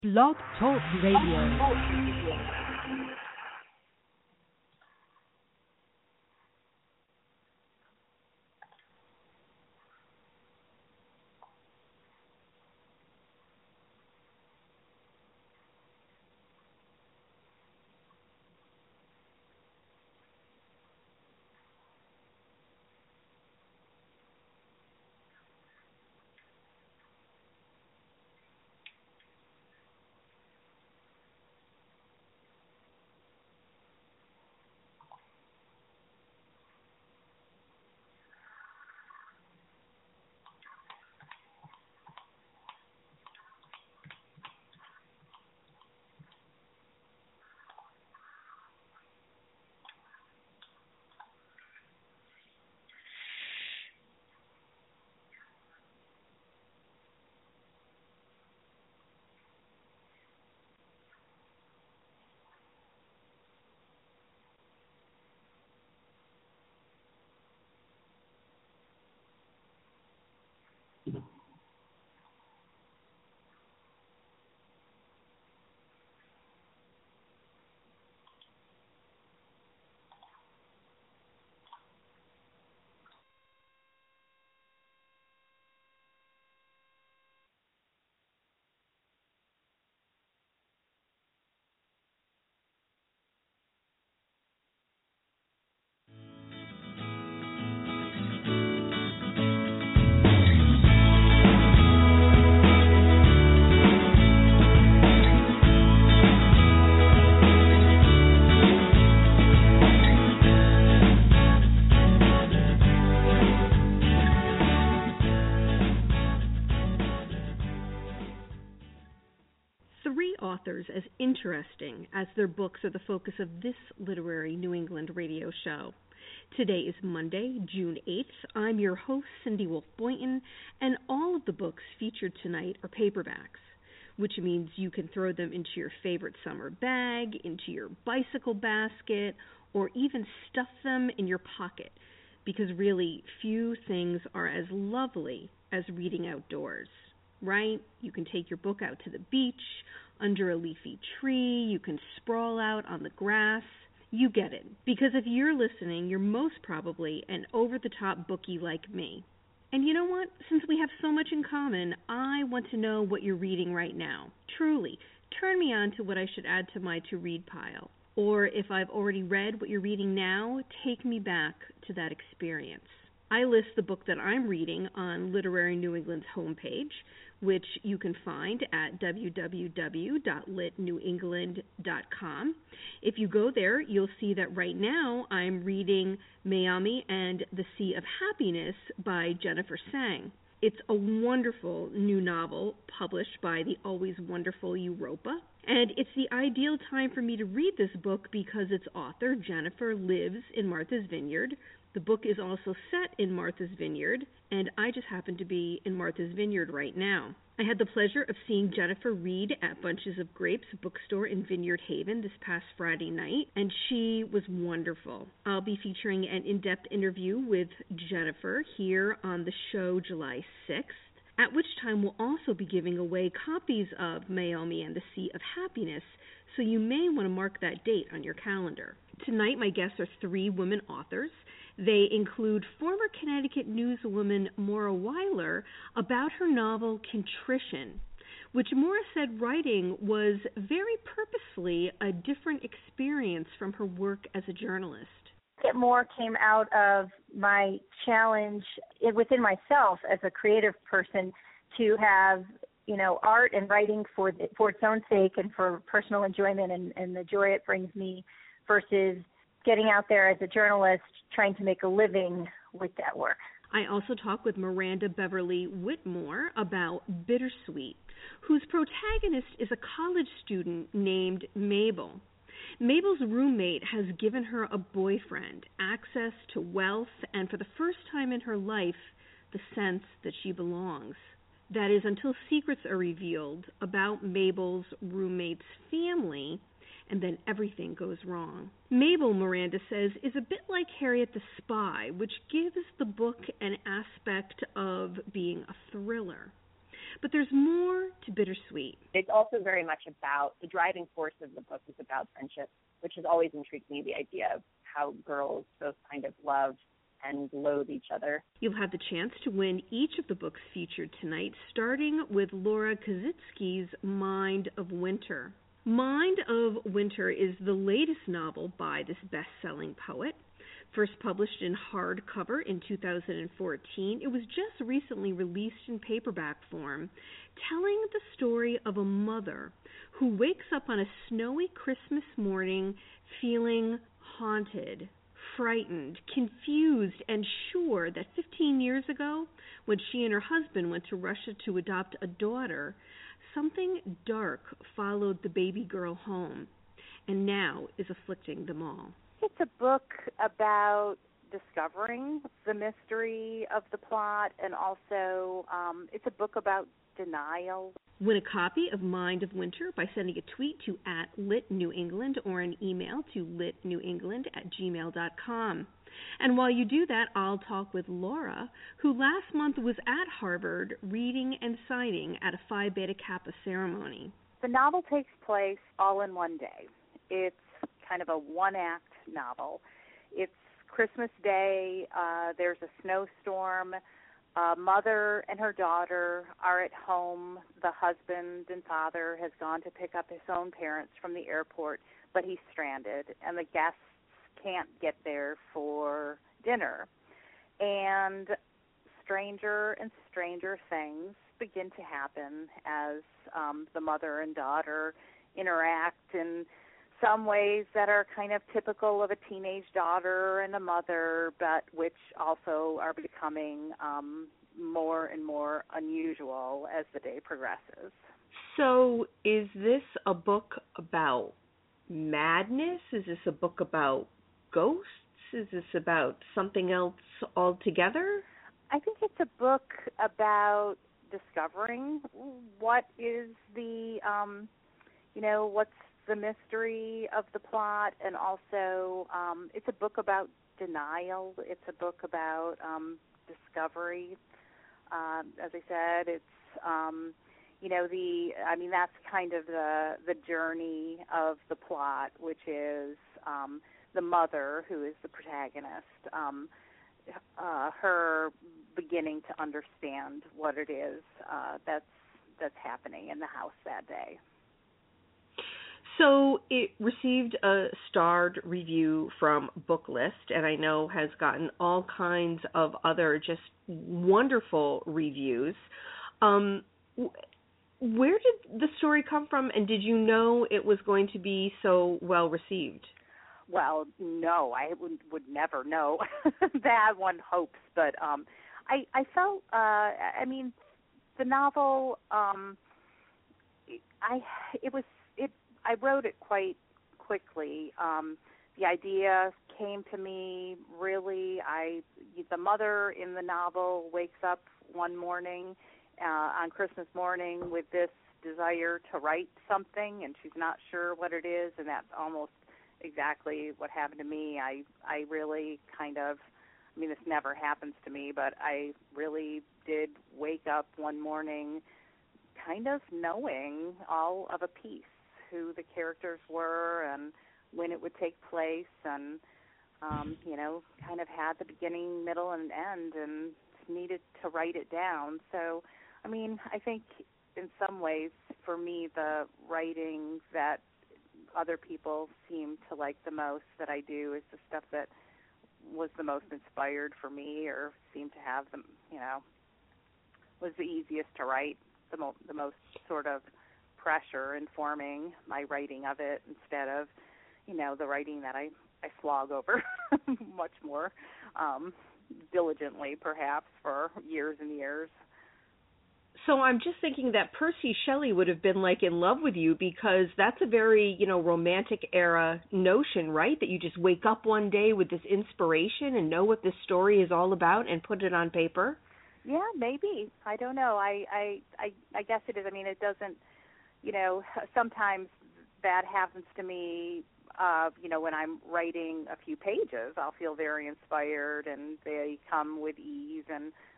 Blog Talk Radio. Authors as interesting as their books are the focus of this literary New England radio show. Today is Monday, June 8th. I'm your host, Cindy Wolf Boynton, and all of the books featured tonight are paperbacks, which means you can throw them into your favorite summer bag, into your bicycle basket, or even stuff them in your pocket, because really few things are as lovely as reading outdoors, right? You can take your book out to the beach, under a leafy tree, you can sprawl out on the grass. You get it, because if you're listening, you're most probably an over-the-top bookie like me. And you know what? Since we have so much in common, I want to know what you're reading right now. Truly, turn me on to what I should add to my to-read pile. Or if I've already read what you're reading now, take me back to that experience. I list the book that I'm reading on Literary New England's homepage, which you can find at www.litnewengland.com. If you go there, you'll see that right now I'm reading Mayaami and the Sea of Happiness by Jennifer Sang. It's a wonderful new novel published by the always wonderful Europa, and it's the ideal time for me to read this book because its author, Jennifer, lives in Martha's Vineyard. The book is also set in Martha's Vineyard, and I just happen to be in Martha's Vineyard right now. I had the pleasure of seeing Jennifer read at Bunches of Grapes bookstore in Vineyard Haven this past Friday night, and she was wonderful. I'll be featuring an in-depth interview with Jennifer here on the show July 6th, at which time we'll also be giving away copies of Mayaami and the Sea of Happiness, so you may want to mark that date on your calendar. Tonight, my guests are three women authors. They include former Connecticut newswoman Maura Weiler about her novel Contrition, which Maura said writing was very purposefully a different experience from her work as a journalist. It more came out of my challenge within myself as a creative person to have, art and writing for its own sake and for personal enjoyment and the joy it brings me versus getting out there as a journalist trying to make a living with that work. I also talk with Miranda Beverly Whitmore about Bittersweet, whose protagonist is a college student named Mabel. Mabel's roommate has given her a boyfriend, access to wealth, and for the first time in her life, the sense that she belongs. That is, until secrets are revealed about Mabel's roommate's family, and then everything goes wrong. Mabel, Miranda says, is a bit like Harriet the Spy, which gives the book an aspect of being a thriller. But there's more to Bittersweet. It's also very much about, the driving force of the book is about friendship, which has always intrigued me, the idea of how girls both kind of love and loathe each other. You'll have the chance to win each of the books featured tonight, starting with Laura Kazitsky's Mind of Winter. Mind of Winter is the latest novel by this best-selling poet. First published in hardcover in 2014, it was just recently released in paperback form, telling the story of a mother who wakes up on a snowy Christmas morning feeling haunted, frightened, confused, and sure that 15 years ago, when she and her husband went to Russia to adopt a daughter, something dark followed the baby girl home, and now is afflicting them all. It's a book about discovering the mystery of the plot, and also it's a book about denial. Win a copy of Mind of Winter by sending a tweet to @LitNewEngland or an email to litnewengland@gmail.com. And while you do that, I'll talk with Laura, who last month was at Harvard reading and signing at a Phi Beta Kappa ceremony. The novel takes place all in one day. It's kind of a one-act novel. It's Christmas Day. There's a snowstorm. Mother and her daughter are at home. The husband and father has gone to pick up his own parents from the airport, but he's stranded, and the guests can't get there for dinner. And stranger and stranger things begin to happen as the mother and daughter interact in some ways that are kind of typical of a teenage daughter and a mother, but which also are becoming more and more unusual as the day progresses. So is this a book about madness? Is this a book about ghosts? Is this about something else altogether? I think it's a book about discovering what is the, what's the mystery of the plot, and also it's a book about denial. It's a book about discovery. As I said, it's that's kind of the journey of the plot, which is the mother, who is the protagonist, her beginning to understand what it is that's happening in the house that day. So it received a starred review from Booklist, and I know has gotten all kinds of other just wonderful reviews. Where did the story come from, and did you know it was going to be so well received? Well, no, I would never know that. One hopes, but I felt, the novel, I wrote it quite quickly. The idea came to me really. The mother in the novel wakes up one morning on Christmas morning with this desire to write something, and she's not sure what it is, and that's almost exactly what happened to me. I really kind of, this never happens to me, but I really did wake up one morning kind of knowing all of a piece, who the characters were and when it would take place, and kind of had the beginning, middle, and end, and needed to write it down. So, I think in some ways, for me, the writing that other people seem to like the most that I do is the stuff that was the most inspired for me, or seemed to have them, was the easiest to write, the most sort of pressure informing my writing of it, instead of, the writing that I slog over much more diligently, perhaps, for years and years. So I'm just thinking that Percy Shelley would have been in love with you, because that's a very, romantic era notion, right? That you just wake up one day with this inspiration and know what this story is all about and put it on paper. Yeah, maybe. I don't know. I guess it is. It doesn't, sometimes that happens to me, when I'm writing a few pages, I'll feel very inspired and they come with ease, and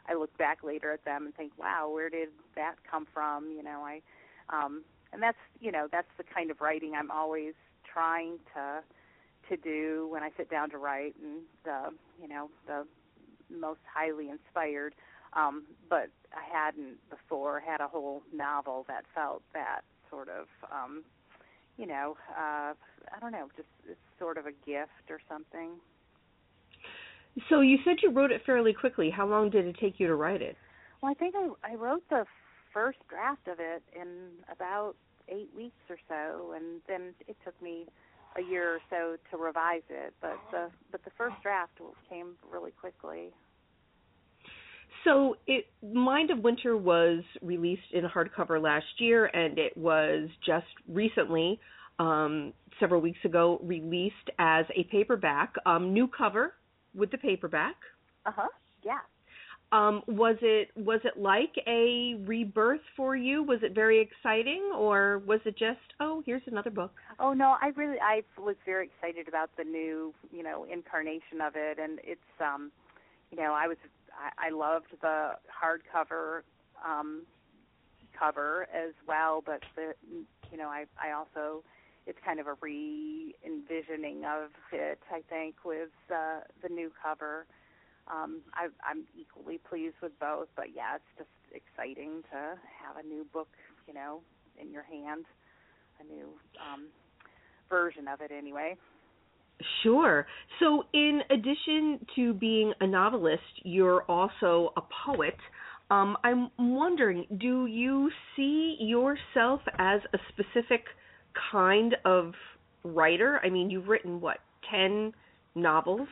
I look back later at them and think, wow, where did that come from? And that's the kind of writing I'm always trying to do when I sit down to write, and the most highly inspired. But I hadn't before had a whole novel that felt that sort of, I don't know, just it's sort of a gift or something. So you said you wrote it fairly quickly. How long did it take you to write it? Well, I think I wrote the first draft of it in about 8 weeks or so, and then it took me a year or so to revise it. But the first draft came really quickly. So Mind of Winter was released in hardcover last year, and it was just recently, several weeks ago, released as a paperback. New cover with the paperback. Yeah. Was it like a rebirth for you? Was it very exciting, or was it just, oh, here's another book? Oh no, I was very excited about the new, incarnation of it, and it's I loved the hardcover cover as well, but I also, it's kind of a re-envisioning of it, I think, with the new cover. I'm equally pleased with both, but yeah, it's just exciting to have a new book, in your hand, a new version of it anyway. Sure. So in addition to being a novelist, you're also a poet. I'm wondering, do you see yourself as a specific kind of writer? I mean, you've written, 10 novels,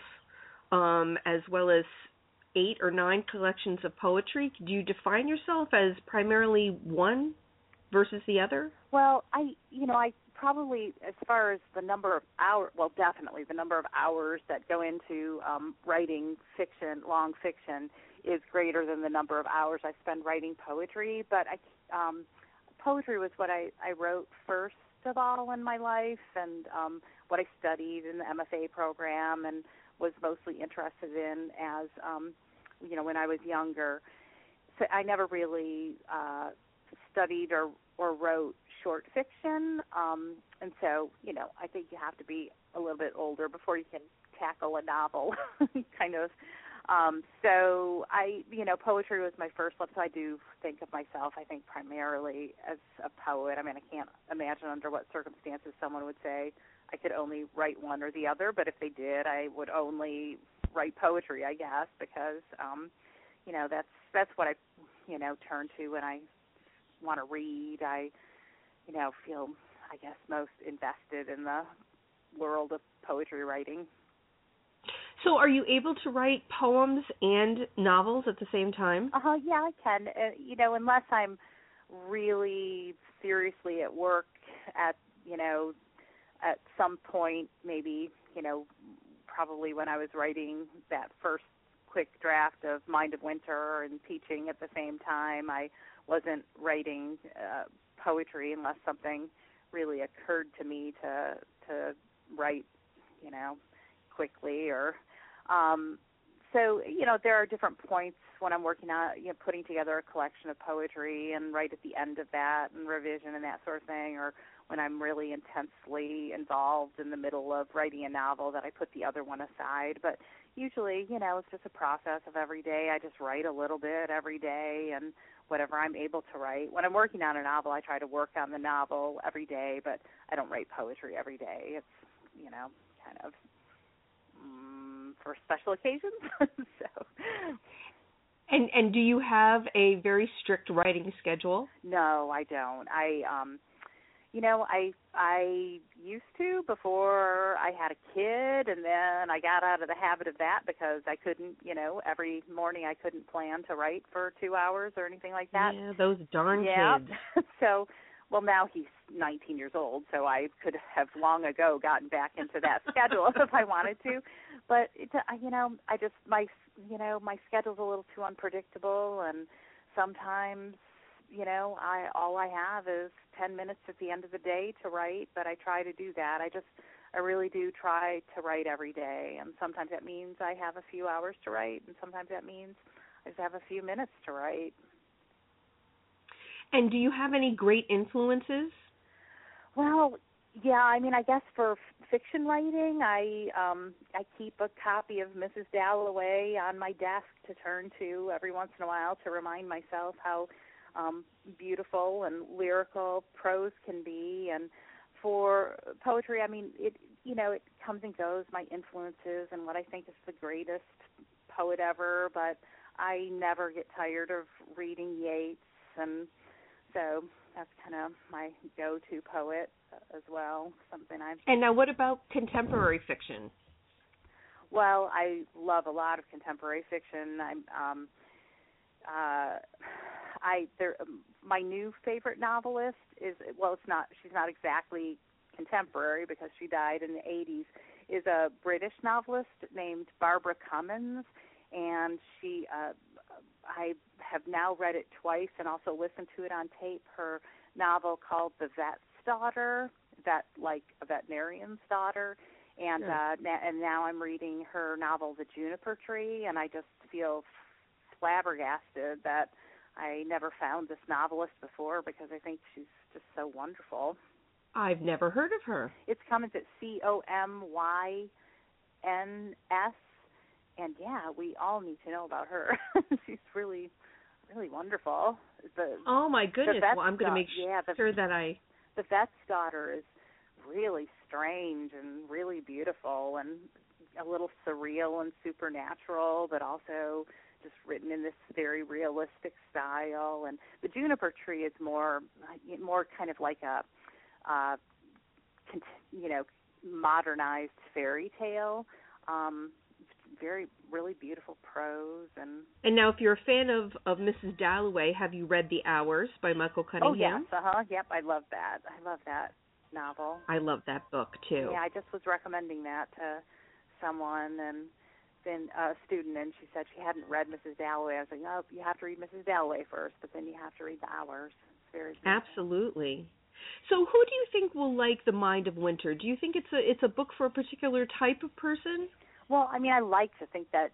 as well as 8 or 9 collections of poetry. Do you define yourself as primarily one versus the other? Well, I probably, as far as the number of hours, well, definitely the number of hours that go into writing fiction, long fiction, is greater than the number of hours I spend writing poetry. But poetry was what I wrote first of all in my life, and what I studied in the MFA program and was mostly interested in as, when I was younger. So I never really studied or wrote short fiction, and so, I think you have to be a little bit older before you can tackle a novel, kind of. So poetry was my first love, so I do think of myself, I think, primarily as a poet. I mean, I can't imagine under what circumstances someone would say I could only write one or the other, but if they did, I would only write poetry, I guess, because, that's what I, turn to when I want to read. I, feel, I guess, most invested in the world of poetry writing. So are you able to write poems and novels at the same time? Yeah, I can. Unless I'm really seriously at work at some point, maybe, probably when I was writing that first quick draft of Mind of Winter and teaching at the same time, I wasn't writing poetry unless something really occurred to me to write, quickly or so there are different points when I'm working on putting together a collection of poetry, and right at the end of that and revision and that sort of thing, or when I'm really intensely involved in the middle of writing a novel, that I put the other one aside. But usually, it's just a process of every day. I just write a little bit every day, and whatever I'm able to write. When I'm working on a novel, I try to work on the novel every day, but I don't write poetry every day. It's, kind of for special occasions. So. And do you have a very strict writing schedule? No, I don't. I used to before I had a kid, and then I got out of the habit of that because I couldn't, every morning I couldn't plan to write for 2 hours or anything like that. Yeah, those darn kids. So, well, now he's 19 years old, so I could have long ago gotten back into that schedule if I wanted to. But I just my schedule's a little too unpredictable, and sometimes all I have is 10 minutes at the end of the day to write, but I try to do that. I really do try to write every day, and sometimes that means I have a few hours to write, and sometimes that means just have a few minutes to write. And do you have any great influences? Well, yeah, I mean, I guess for fiction writing, I keep a copy of Mrs. Dalloway on my desk to turn to every once in a while to remind myself how beautiful and lyrical prose can be. And for poetry, I mean, it comes and goes, my influences and what I think is the greatest poet ever, but I never get tired of reading Yeats, and so that's kind of my go-to poet as well. And now, what about contemporary fiction? Well, I love a lot of contemporary fiction. My new favorite novelist is, well, she's not exactly contemporary because she died in the 80s, is a British novelist named Barbara Cummins, and I have now read it twice and also listened to it on tape. Her novel called The Vet's Daughter, like a veterinarian's daughter, and and now I'm reading her novel The Juniper Tree, and I just feel flabbergasted that I never found this novelist before because I think she's just so wonderful. I've never heard of her. It's Cummins at Comyns, and yeah, we all need to know about her. She's really, really wonderful. Oh my goodness! Well, I'm going to make sure that The Vet's Daughter is really strange and really beautiful and a little surreal and supernatural, but also just written in this very realistic style. And The Juniper Tree is more kind of like a modernized fairy tale. Very, really beautiful prose. And now, if you're a fan of Mrs. Dalloway, have you read The Hours by Michael Cunningham? Oh, yes, yep, I love that. I love that novel. I love that book, too. Yeah, I just was recommending that to someone, and then a student, and she said she hadn't read Mrs. Dalloway. I was like, no, you have to read Mrs. Dalloway first, but then you have to read The Hours. It's very beautiful. Absolutely. So who do you think will like The Mind of Winter? Do you think it's a book for a particular type of person? Well, I mean, I like to think that,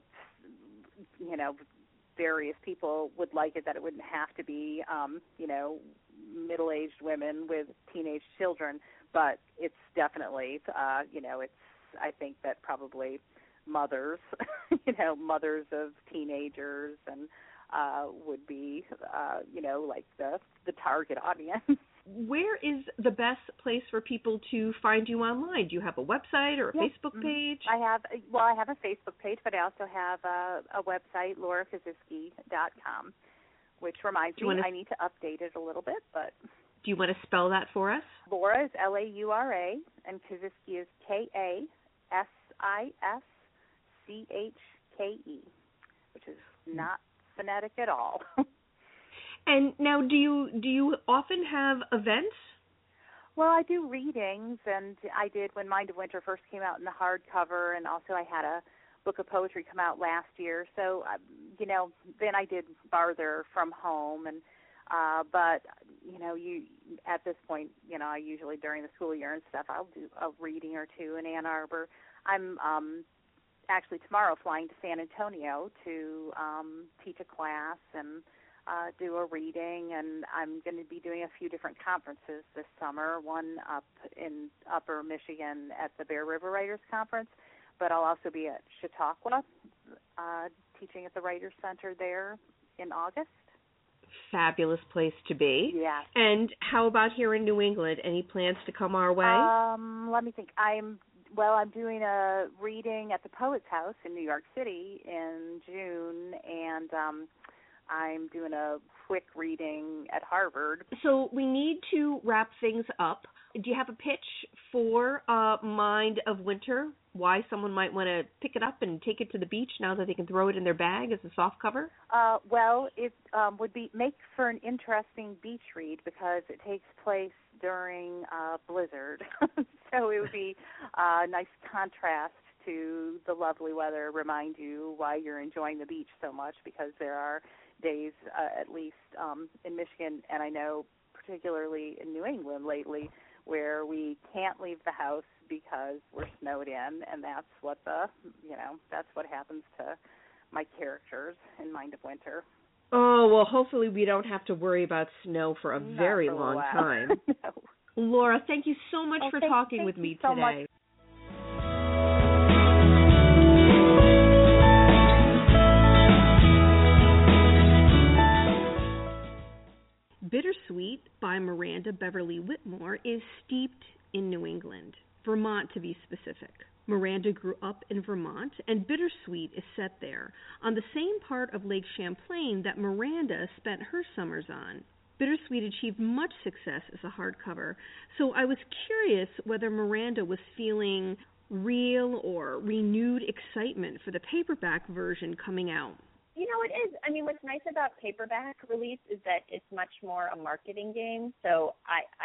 various people would like it, that it wouldn't have to be, middle-aged women with teenage children, but it's definitely, I think that probably mothers, mothers of teenagers and would be, like the target audience. Where is the best place for people to find you online? Do you have a website or a Facebook page? I have a Facebook page, but I also have a website, LauraKazisky.com, which reminds me I need to update it a little bit. But do you want to spell that for us? Laura is Laura, and Kazisky is Kasiskyske, which is not phonetic at all. And now, do you often have events? Well, I do readings, and I did when Mind of Winter first came out in the hardcover, and also I had a book of poetry come out last year. So, then I did farther from home, and but you at this point, I usually during the school year and stuff, I'll do a reading or two in Ann Arbor. I'm actually tomorrow flying to San Antonio to teach a class and do a reading, and I'm going to be doing a few different conferences this summer, one up in Upper Michigan at the Bear River Writers Conference, but I'll also be at Chautauqua teaching at the Writers Center there in August. Fabulous place to be. Yeah. And how about here in New England? Any plans to come our way? Let me think. I'm doing a reading at the Poets House in New York City in June, and I'm doing a quick reading at Harvard. So we need to wrap things up. Do you have a pitch for Mind of Winter? Why someone might want to pick it up and take it to the beach now that they can throw it in their bag as a softcover? Well, it would make for an interesting beach read because it takes place during blizzard. So it would be a nice contrast to the lovely weather, remind you why you're enjoying the beach so much, because there are days, at least in Michigan, and I know particularly in New England lately, where we can't leave the house because we're snowed in, and that's what happens to my characters in Mind of Winter. Oh, well, hopefully we don't have to worry about snow for a very Not for long a while. time. No. Laura, thank you so much for talking with me so today. much. Bittersweet by Miranda Beverly Whitmore is steeped in New England, Vermont to be specific. Miranda grew up in Vermont, and Bittersweet is set there, on the same part of Lake Champlain that Miranda spent her summers on. Bittersweet achieved much success as a hardcover, so I was curious whether Miranda was feeling real or renewed excitement for the paperback version coming out. You know, it is. I mean, what's nice about paperback release is that it's much more a marketing game. So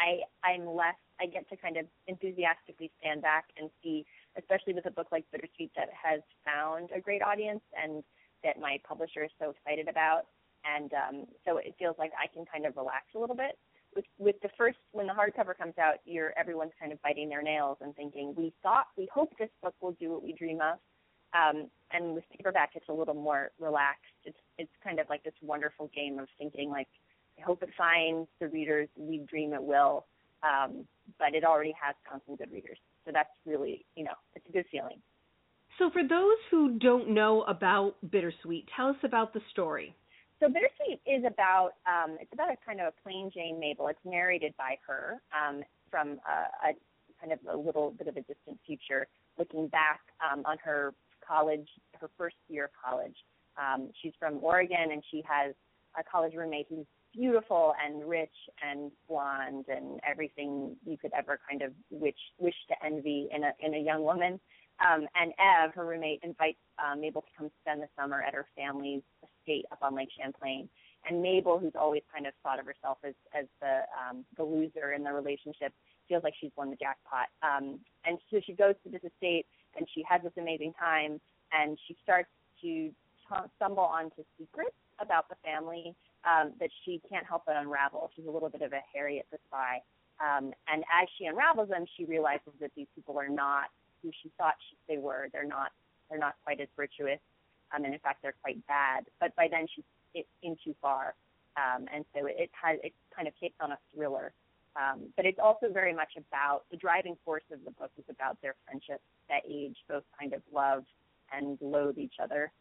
I get to kind of enthusiastically stand back and see, especially with a book like Bittersweet that has found a great audience and that my publisher is so excited about. And so it feels like I can kind of relax a little bit. With the first, when the hardcover comes out, everyone's kind of biting their nails and thinking, we hope this book will do what we dream of. And with paperback, it's a little more relaxed. It's kind of like this wonderful game of thinking, like, I hope it finds the readers we dream it will, but it already has found some good readers. So that's really, it's a good feeling. So for those who don't know about Bittersweet, tell us about the story. So Bittersweet is about, it's about a kind of a plain Jane Mabel. It's narrated by her from a kind of a little bit of a distant future, looking back on her first year of college. She's from Oregon, and she has a college roommate who's beautiful and rich and blonde and everything you could ever kind of wish to envy in a young woman. And Ev, her roommate, invites Mabel to come spend the summer at her family's estate up on Lake Champlain. And Mabel, who's always kind of thought of herself as the loser in the relationship, feels like she's won the jackpot. And so she goes to this estate, and she has this amazing time, and she starts to stumble onto secrets about the family that she can't help but unravel. She's a little bit of a Harriet the Spy. And as she unravels them, she realizes that these people are not who she thought they were. They're not quite as virtuous, and in fact, they're quite bad. But by then, she's in too far, and so it kind of takes on a thriller. But it's also very much about the driving force of the book is about their friendship that age both kind of love and loathe each other.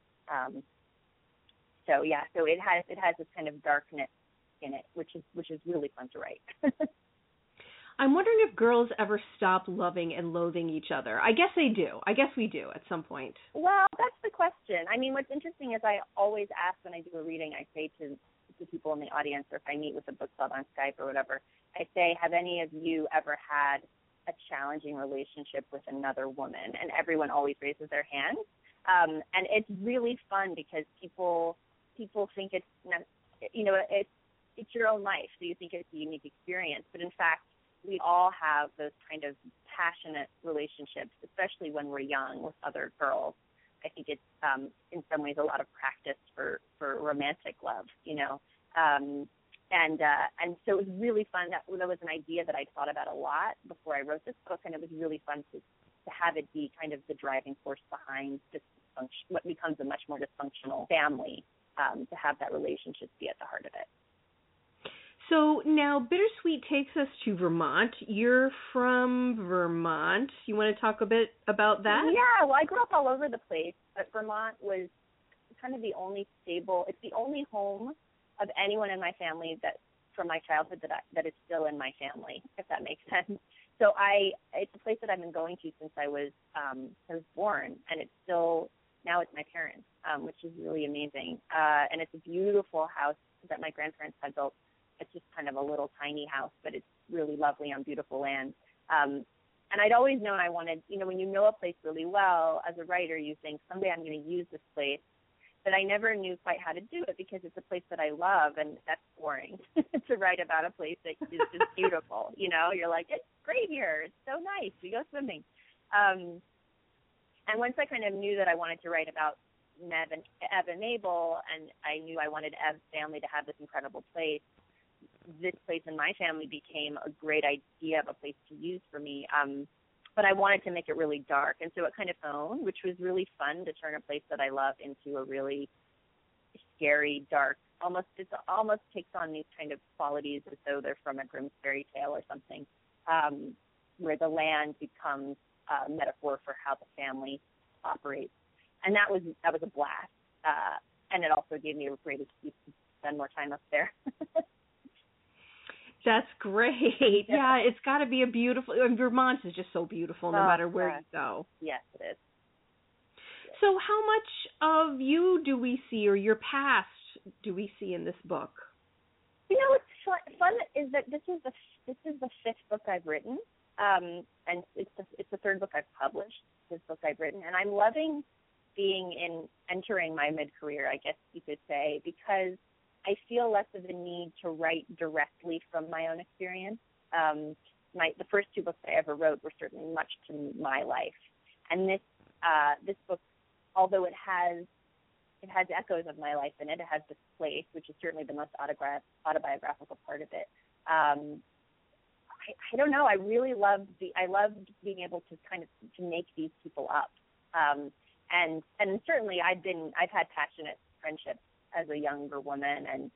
So it has this kind of darkness in it, which is really fun to write. I'm wondering if girls ever stop loving and loathing each other. I guess they do. I guess we do at some point. Well, that's the question. I mean, what's interesting is I always ask when I do a reading, I say to people in the audience, or if I meet with a book club on Skype or whatever, I say, have any of you ever had a challenging relationship with another woman? And everyone always raises their hand. And it's really fun because people think it's your own life, so you think it's a unique experience. But in fact, we all have those kind of passionate relationships, especially when we're young with other girls. I think it's in some ways a lot of practice for romantic love, and so it was really fun. That was an idea that I'd thought about a lot before I wrote this book, and it was really fun to have it be kind of the driving force behind this what becomes a much more dysfunctional family, to have that relationship be at the heart of it. So now Bittersweet takes us to Vermont. You're from Vermont. You want to talk a bit about that? Yeah, well, I grew up all over the place, but Vermont was kind of the only stable, it's the only home of anyone in my family that from my childhood that is still in my family, if that makes sense. So it's a place that I've been going to since I was born, and it's still, now it's my parents, which is really amazing. And it's a beautiful house that my grandparents had built. It's just kind of a little tiny house, but it's really lovely on beautiful land. And I'd always known I wanted, when you know a place really well, as a writer, you think, someday I'm going to use this place. But I never knew quite how to do it because it's a place that I love, and that's boring to write about a place that is just beautiful. You're like, it's great here. It's so nice. We go swimming. And once I kind of knew that I wanted to write about Ev and Mabel, and I knew I wanted Ev's family to have this incredible place, this place in my family became a great idea of a place to use for me. but I wanted to make it really dark. And so it kind of owned, which was really fun to turn a place that I love into a really scary, dark, it almost takes on these kind of qualities as though they're from a Grimm's fairy tale or something, where the land becomes a metaphor for how the family operates. And that was a blast. And it also gave me a great excuse to spend more time up there. That's great. Yeah, it's got to be a beautiful, Vermont is just so beautiful no matter where you go. Yes, it is. So how much of you do we see, or your past do we see in this book? What's fun is that this is the fifth book I've written, and it's the third book I've published. This book I've written, and I'm loving entering my mid-career, I guess you could say, because I feel less of a need to write directly from my own experience. The first two books I ever wrote were certainly much to my life, and this book, although it has echoes of my life in it. It has this place, which is certainly the most autobiographical part of it. I don't know. I really loved being able to kind of to make these people up. And certainly I've had passionate friendships as a younger woman, and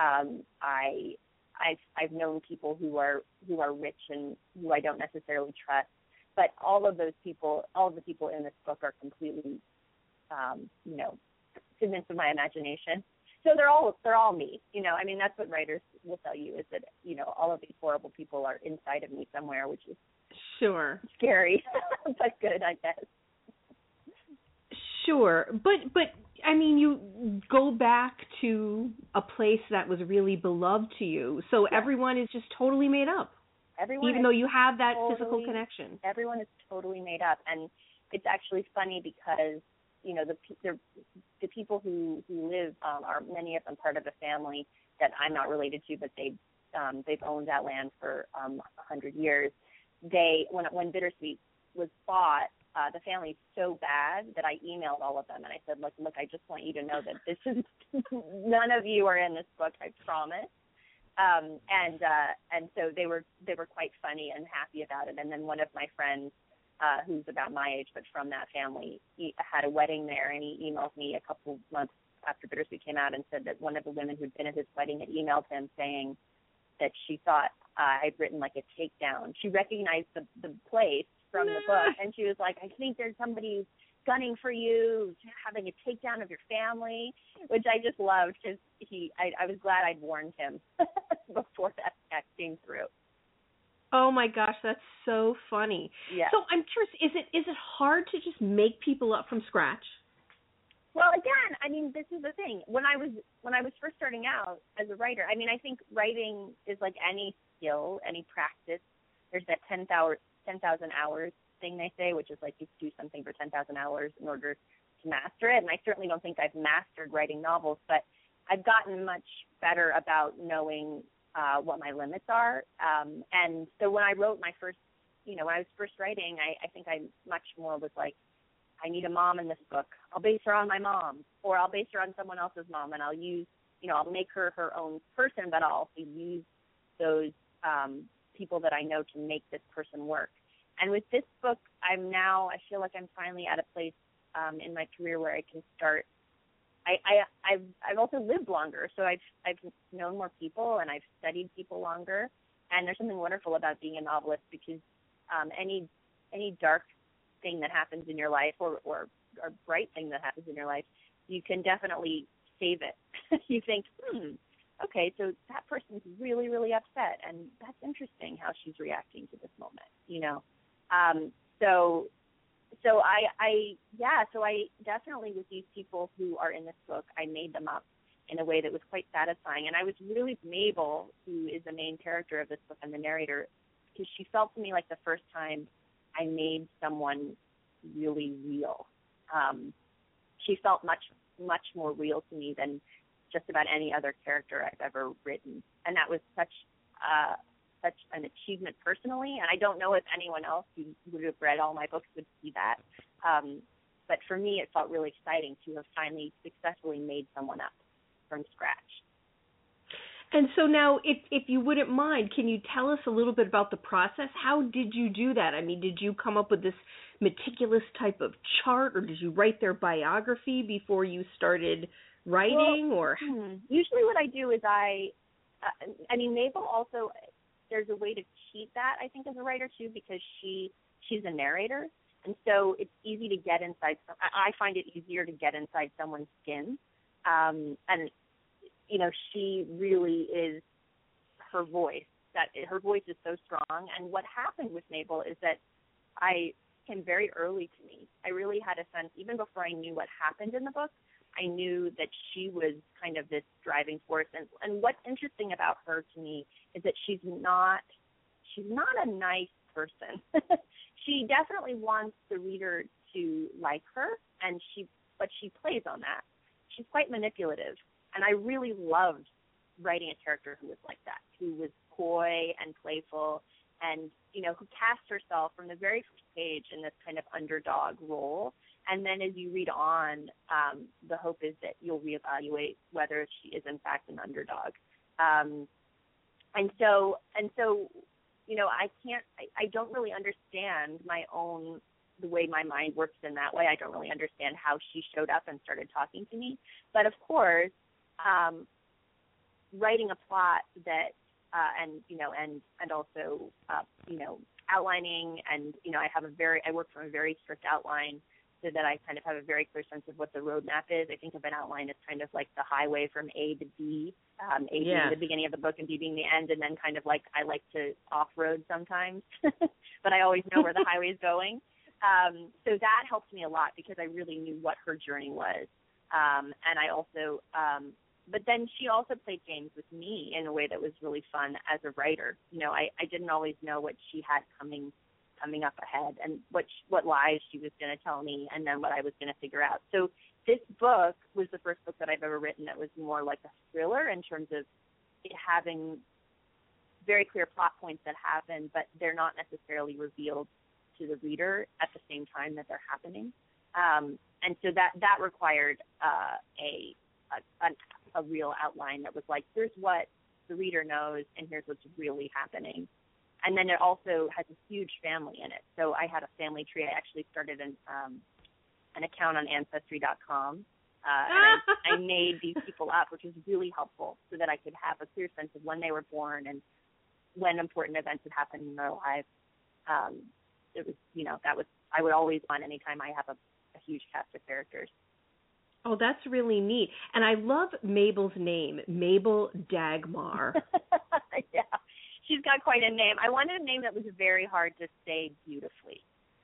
I've known people who are rich and who I don't necessarily trust. But all of the people in this book are completely, figments of my imagination. So they're all me. I mean, that's what writers will tell you, is that, all of these horrible people are inside of me somewhere, which is sure scary, but good, I guess. Sure. But I mean, you go back to a place that was really beloved to you. So everyone is just totally made up. Even though you have that physical connection. Everyone is totally made up. And it's actually funny because, the people who live are many of them part of a family that I'm not related to, but they've owned that land for 100 years. When Bittersweet was bought, the family's so bad that I emailed all of them and I said, look, I just want you to know that this is none of you are in this book, I promise. And so they were quite funny and happy about it. And then one of my friends, who's about my age but from that family, he had a wedding there, and he emailed me a couple months after Bittersweet came out and said that one of the women who'd been at his wedding had emailed him saying that she thought I'd written like a takedown. She recognized the place from the book, and she was like, I think there's somebody gunning for you, having a takedown of your family, which I just loved because I was glad I'd warned him before that text came through. Oh my gosh, that's so funny. Yeah. So I'm curious, is it hard to just make people up from scratch? Well, again, I mean, this is the thing. When I was first starting out as a writer, I mean, I think writing is like any skill, any practice. There's that 10,000 hours thing they say, which is like you do something for 10,000 hours in order to master it. And I certainly don't think I've mastered writing novels, but I've gotten much better about knowing what my limits are. And so when I wrote my first, when I was first writing, I think I much more was like, I need a mom in this book. I'll base her on my mom, or I'll base her on someone else's mom, and I'll use, I'll make her her own person, but I'll also use those people that I know to make this person work. And with this book, I feel like I'm finally at a place in my career where I can start. I've also lived longer, so I've known more people and I've studied people longer. And there's something wonderful about being a novelist because any dark thing that happens in your life or a bright thing that happens in your life, you can definitely save it. You think, okay, so that person's really, really upset, and that's interesting how she's reacting to this moment, So I definitely, with these people who are in this book, I made them up in a way that was quite satisfying. And I was really, Mabel, who is the main character of this book and the narrator, because she felt to me like the first time I made someone really real. She felt much, much more real to me than just about any other character I've ever written. And that was such an achievement personally, and I don't know if anyone else who would have read all my books would see that. But for me, it felt really exciting to have finally successfully made someone up from scratch. And so now, if you wouldn't mind, can you tell us a little bit about the process? How did you do that? I mean, did you come up with this meticulous type of chart, or did you write their biography before you started writing? Usually what I do is I mean, Mabel also, there's a way to cheat that, I think, as a writer, too, because she's a narrator. And so it's easy to get inside. I find it easier to get inside someone's skin. And, you know, she really is her voice. Her voice is so strong. And what happened with Mabel is that I came very early to me. I really had a sense, even before I knew what happened in the book, I knew that she was kind of this driving force. And what's interesting about her to me is that she's not a nice person. She definitely wants the reader to like her, but she plays on that. She's quite manipulative, and I really loved writing a character who was like that, who was coy and playful, and you know, who cast herself from the very first page in this kind of underdog role. And then as you read on, the hope is that you'll reevaluate whether she is in fact an underdog. And so, you know, I don't really understand the way my mind works in that way. I don't really understand how she showed up and started talking to me. But of course, writing a plot that, and also, you know, outlining, and, you know, I work from a very strict outline so that I kind of have a very clear sense of what the roadmap is. I think of an outline as kind of like the highway from A to B, A being the beginning of the book and B being the end, and then kind of like I like to off-road sometimes, but I always know where the highway is going. So that helped me a lot because I really knew what her journey was. And I also, but then she also played games with me in a way that was really fun as a writer. You know, I didn't always know what she had coming up ahead, and what lies she was going to tell me, and then what I was going to figure out. So this book was the first book that I've ever written that was more like a thriller in terms of it having very clear plot points that happen, but they're not necessarily revealed to the reader at the same time that they're happening. And so that required a real outline that was like, here's what the reader knows, and here's what's really happening. And then it also has a huge family in it. So I had a family tree. I actually started an account on Ancestry.com. And I made these people up, which was really helpful, so that I could have a clear sense of when they were born and when important events had happened in their lives. It was, you know, I would always want anytime I have a huge cast of characters. Oh, that's really neat. And I love Mabel's name, Mabel Dagmar. Yeah. She's got quite a name. I wanted a name that was very hard to say beautifully.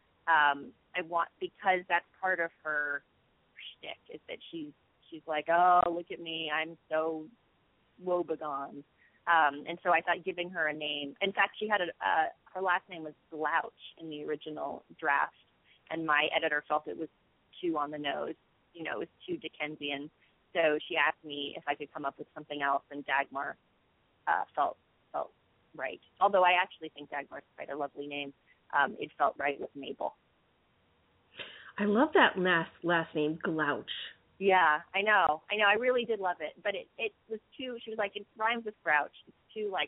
Because that's part of her shtick, is that she's like, oh, look at me, I'm so woebegone. And so I thought giving her a name. In fact, she had her last name was Glouch in the original draft, and my editor felt it was too on the nose. You know, it was too Dickensian. So she asked me if I could come up with something else, and Dagmar felt right. Although I actually think Dagmar is quite a lovely name. It felt right with Mabel. I love that last name, Glouch. Yeah, I know. I really did love it. But it was too, she was like, it rhymes with grouch. It's too like,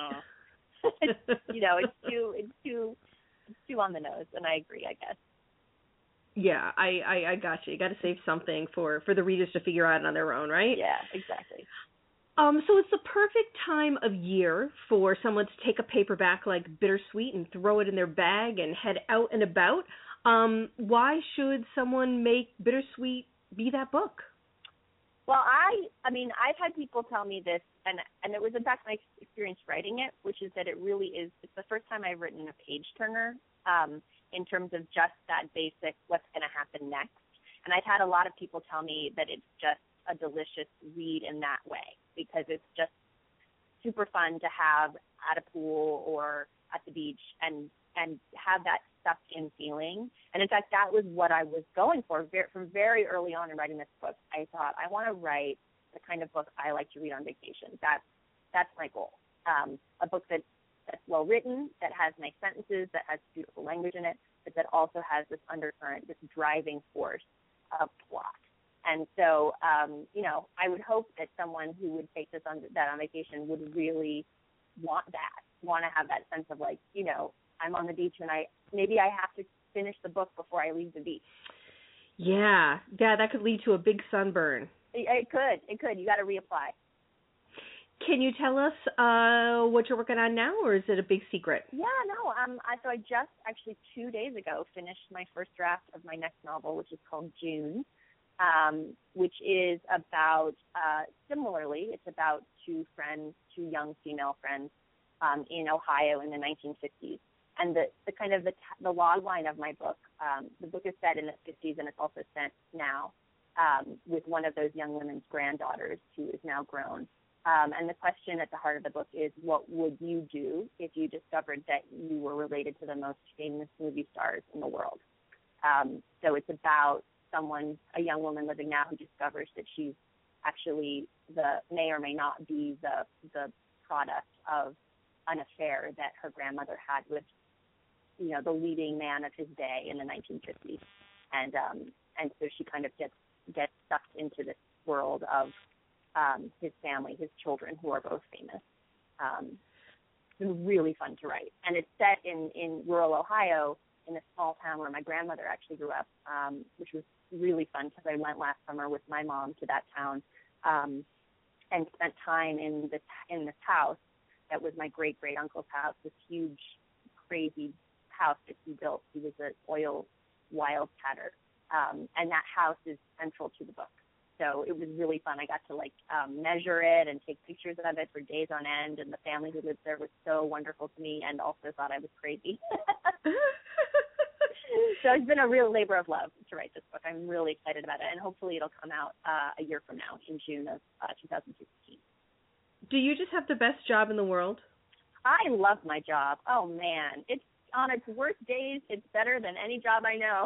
you know, it's too on the nose. And I agree, I guess. Yeah, I got you. You got to save something for the readers to figure out on their own, right? Yeah, exactly. So it's the perfect time of year for someone to take a paperback like Bittersweet and throw it in their bag and head out and about. Why should someone make Bittersweet be that book? Well, I mean, I've had people tell me this, and it was in fact my experience writing it, which is that it's the first time I've written a page turner in terms of just that basic what's going to happen next. And I've had a lot of people tell me that it's just a delicious read in that way, because it's just super fun to have at a pool or at the beach and have that sucked in feeling. And in fact, that was what I was going for from very early on in writing this book. I thought, I want to write the kind of book I like to read on vacation. That's my goal. A book that's well written, that has nice sentences, that has beautiful language in it, but that also has this undercurrent, this driving force of plot. And so, I would hope that someone who would take that on vacation would really want to have that sense of like, I'm on the beach and maybe I have to finish the book before I leave the beach. Yeah, that could lead to a big sunburn. It could. You got to reapply. Can you tell us what you're working on now, or is it a big secret? Yeah, no. So I just actually 2 days ago finished my first draft of my next novel, which is called June, which is about, similarly, it's about two young female friends in Ohio in the 1950s. And the kind of the log line of my book, the book is set in the 50s and it's also set now with one of those young women's granddaughters who is now grown. And the question at the heart of the book is, what would you do if you discovered that you were related to the most famous movie stars in the world? So it's about a young woman living now who discovers that she's actually may or may not be the product of an affair that her grandmother had with, the leading man of his day in the 1950s. And so she kind of gets sucked into this world of his family, his children, who are both famous. It's been really fun to write. And it's set in rural Ohio, in a small town where my grandmother actually grew up, which was really fun because I went last summer with my mom to that town and spent time in this house that was my great-great-uncle's house, this huge, crazy house that he built. He was an oil wildcatter. And that house is central to the book. So it was really fun. I got to measure it and take pictures of it for days on end, and the family who lived there was so wonderful to me and also thought I was crazy. So it's been a real labor of love to write this book. I'm really excited about it, and hopefully it'll come out a year from now in June of 2016. Do you just have the best job in the world? I love my job. Oh, man. It's on its worst days, it's better than any job I know.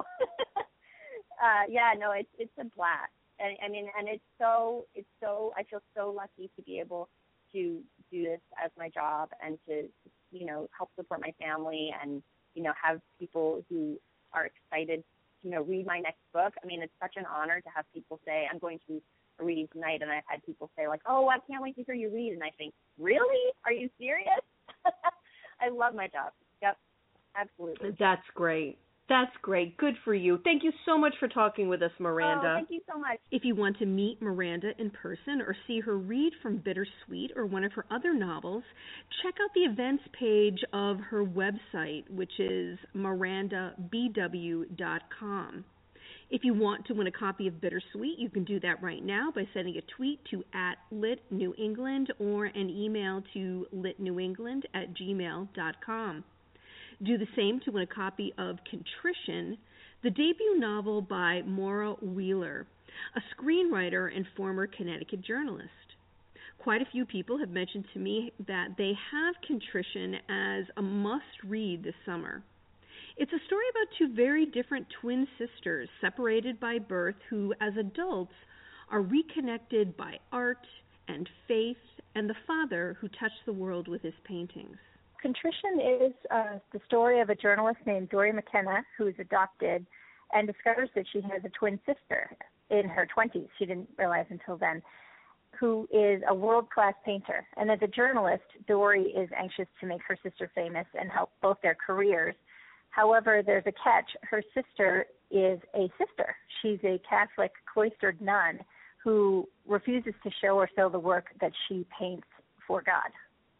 It's a blast. And it's so, I feel so lucky to be able to do this as my job and to, help support my family and, have people who are excited, read my next book. I mean, it's such an honor to have people say, I'm going to read tonight. And I've had people say oh, I can't wait to hear you read. And I think, really? Are you serious? I love my job. Yep. Absolutely. That's great. That's great. Good for you. Thank you so much for talking with us, Miranda. Oh, thank you so much. If you want to meet Miranda in person or see her read from Bittersweet or one of her other novels, check out the events page of her website, which is mirandabw.com. If you want to win a copy of Bittersweet, you can do that right now by sending a tweet to @LitNewEngland or an email to litnewengland@gmail.com. Do the same to win a copy of Contrition, the debut novel by Maura Wheeler, a screenwriter and former Connecticut journalist. Quite a few people have mentioned to me that they have Contrition as a must-read this summer. It's a story about two very different twin sisters separated by birth who, as adults, are reconnected by art and faith and the father who touched the world with his paintings. Contrition is the story of a journalist named Dory McKenna who is adopted and discovers that she has a twin sister in her 20s. She didn't realize until then, who is a world-class painter. And as a journalist, Dory is anxious to make her sister famous and help both their careers. However, there's a catch. Her sister is a sister. She's a Catholic cloistered nun who refuses to show or sell the work that she paints for God.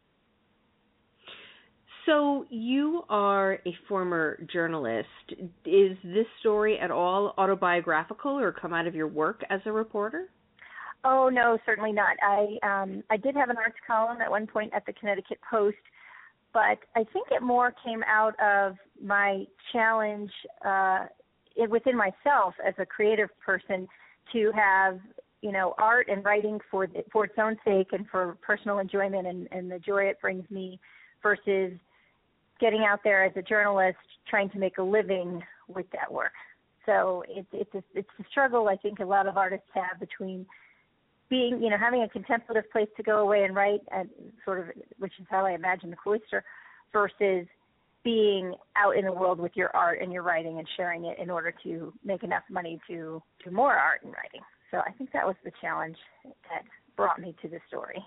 So you are a former journalist. Is this story at all autobiographical or come out of your work as a reporter? Oh, no, certainly not. I did have an arts column at one point at the Connecticut Post, but I think it more came out of my challenge within myself as a creative person to have, art and writing for its own sake and for personal enjoyment and the joy it brings me versus getting out there as a journalist trying to make a living with that work. So it's a struggle I think a lot of artists have between being, having a contemplative place to go away and write, and sort of, which is how I imagine the cloister, versus being out in the world with your art and your writing and sharing it in order to make enough money to do more art and writing. So I think that was the challenge that brought me to the story.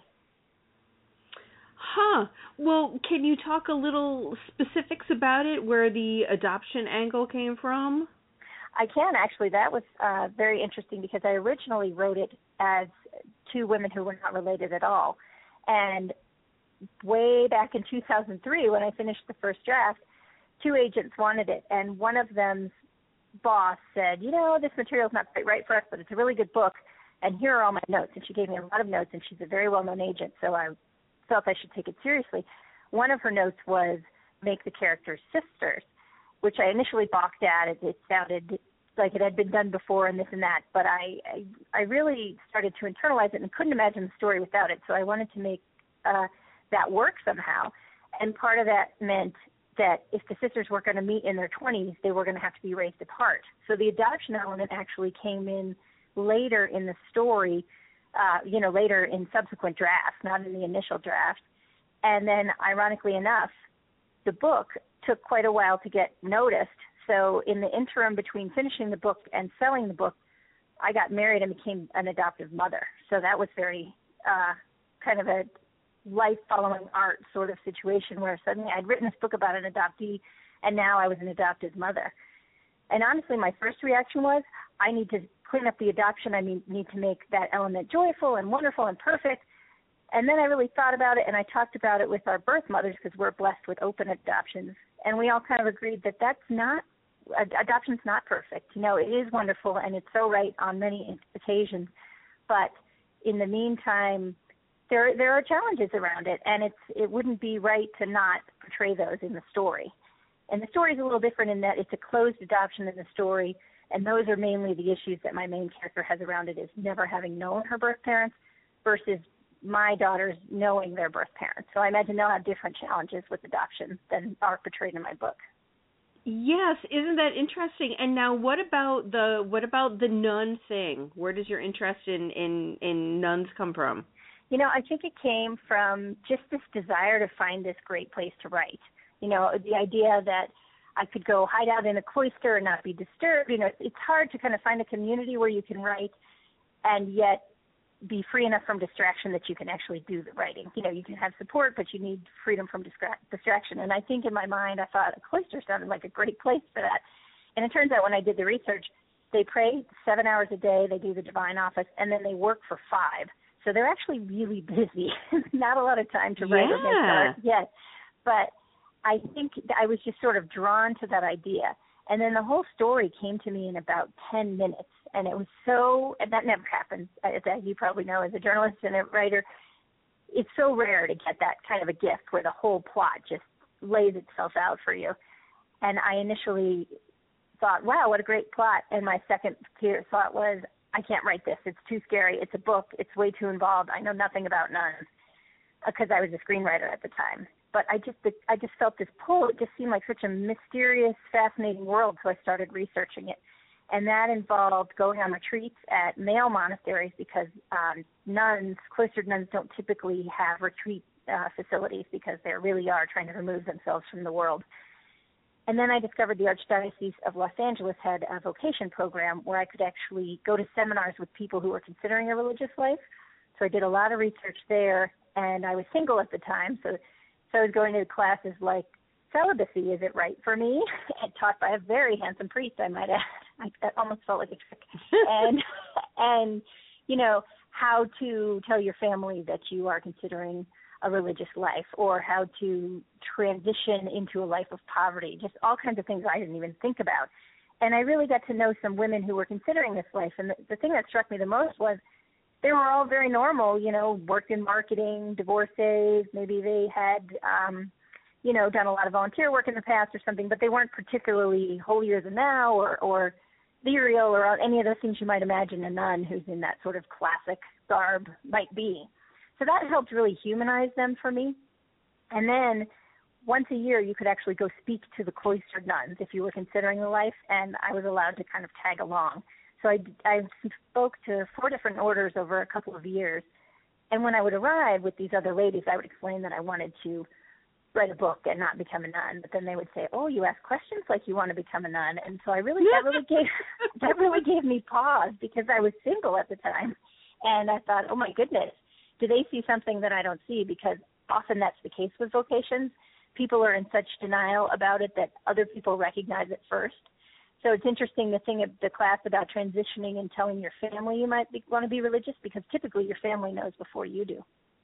Huh. Well, can you talk a little specifics about it, where the adoption angle came from? I can, actually. That was very interesting because I originally wrote it as two women who were not related at all. And way back in 2003, when I finished the first draft, two agents wanted it. And one of them's boss said, this material's not quite right for us, but it's a really good book. And here are all my notes. And she gave me a lot of notes, and she's a very well-known agent, so I felt I should take it seriously. One of her notes was make the characters sisters, which I initially balked at. It sounded like it had been done before and this and that, but I really started to internalize it and couldn't imagine the story without it, so I wanted to make that work somehow. And part of that meant that if the sisters were going to meet in their 20s, they were going to have to be raised apart. So the adoption element actually came in later in the story, later in subsequent drafts, not in the initial draft. And then, ironically enough, the book took quite a while to get noticed. So in the interim between finishing the book and selling the book, I got married and became an adoptive mother. So that was very kind of a life following art sort of situation where suddenly I'd written this book about an adoptee, and now I was an adoptive mother. And honestly, my first reaction was, I need to clean up the adoption. I need to make that element joyful and wonderful and perfect. And then I really thought about it, and I talked about it with our birth mothers because we're blessed with open adoptions. And we all kind of agreed that adoption's not perfect. It is wonderful, and it's so right on many occasions. But in the meantime, there are challenges around it, and it wouldn't be right to not portray those in the story. And the story is a little different in that it's a closed adoption in the story, and those are mainly the issues that my main character has around it, is never having known her birth parents versus my daughters knowing their birth parents. So I imagine they'll have different challenges with adoption than are portrayed in my book. Yes, isn't that interesting? And now, what about the nun thing? Where does your interest in nuns come from? I think it came from just this desire to find this great place to write. The idea that I could go hide out in a cloister and not be disturbed. It's hard to kind of find a community where you can write and yet be free enough from distraction that you can actually do the writing. You can have support, but you need freedom from distraction. And I think in my mind, I thought a cloister sounded like a great place for that. And it turns out when I did the research, they pray 7 hours a day, they do the divine office, and then they work for 5. So they're actually really busy. Not a lot of time to write or make art yet. But I think I was just sort of drawn to that idea. And then the whole story came to me in about 10 minutes. And it was and that never happens, as you probably know, as a journalist and a writer. It's so rare to get that kind of a gift where the whole plot just lays itself out for you. And I initially thought, wow, what a great plot. And my second thought was, I can't write this. It's too scary. It's a book. It's way too involved. I know nothing about nuns because I was a screenwriter at the time. But I just felt this pull. It just seemed like such a mysterious, fascinating world, so I started researching it. And that involved going on retreats at male monasteries because cloistered nuns don't typically have retreat facilities because they really are trying to remove themselves from the world. And then I discovered the Archdiocese of Los Angeles had a vocation program where I could actually go to seminars with people who were considering a religious life. So I did a lot of research there, and I was single at the time, so I was going to classes like Celibacy, Is It Right for Me? And taught by a very handsome priest, I might add. That almost felt like a trick. and how to tell your family that you are considering a religious life, or how to transition into a life of poverty, just all kinds of things I didn't even think about. And I really got to know some women who were considering this life. And the thing that struck me the most was they were all very normal, worked in marketing, divorcees, maybe they had, done a lot of volunteer work in the past or something, but they weren't particularly holier than thou or ethereal or any of those things you might imagine a nun who's in that sort of classic garb might be. So that helped really humanize them for me. And then once a year, you could actually go speak to the cloistered nuns if you were considering the life, and I was allowed to kind of tag along. So I spoke to 4 different orders over a couple of years. And when I would arrive with these other ladies, I would explain that I wanted to write a book and not become a nun, but then they would say, "Oh, you ask questions like you want to become a nun," and so that really gave me pause because I was single at the time, and I thought, "Oh my goodness, do they see something that I don't see?" Because often that's the case with vocations. People are in such denial about it that other people recognize it first. So it's interesting the thing of the class about transitioning and telling your family you might want to be religious, because typically your family knows before you do.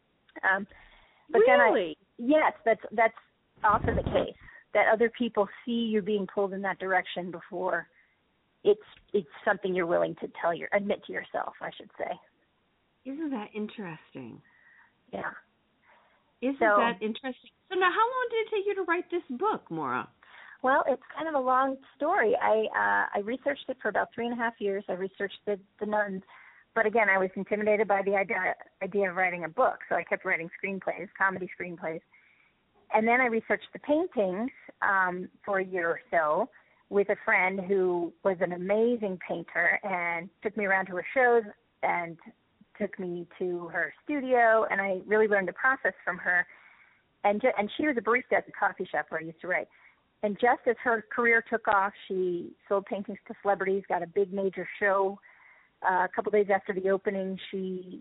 But really? Yes, that's often the case, that other people see you being pulled in that direction before it's something you're willing to admit to yourself, I should say. Isn't that interesting? Yeah. Isn't that interesting? So now, how long did it take you to write this book, Maura? Well, it's kind of a long story. I researched it for about 3.5 years. I researched the nuns. But again, I was intimidated by the idea of writing a book, so I kept writing screenplays, comedy screenplays. And then I researched the paintings for a year or so with a friend who was an amazing painter and took me around to her shows and took me to her studio, and I really learned the process from her. And she was a barista at the coffee shop where I used to write. And just as her career took off, she sold paintings to celebrities, got a big major show. A couple days after the opening, she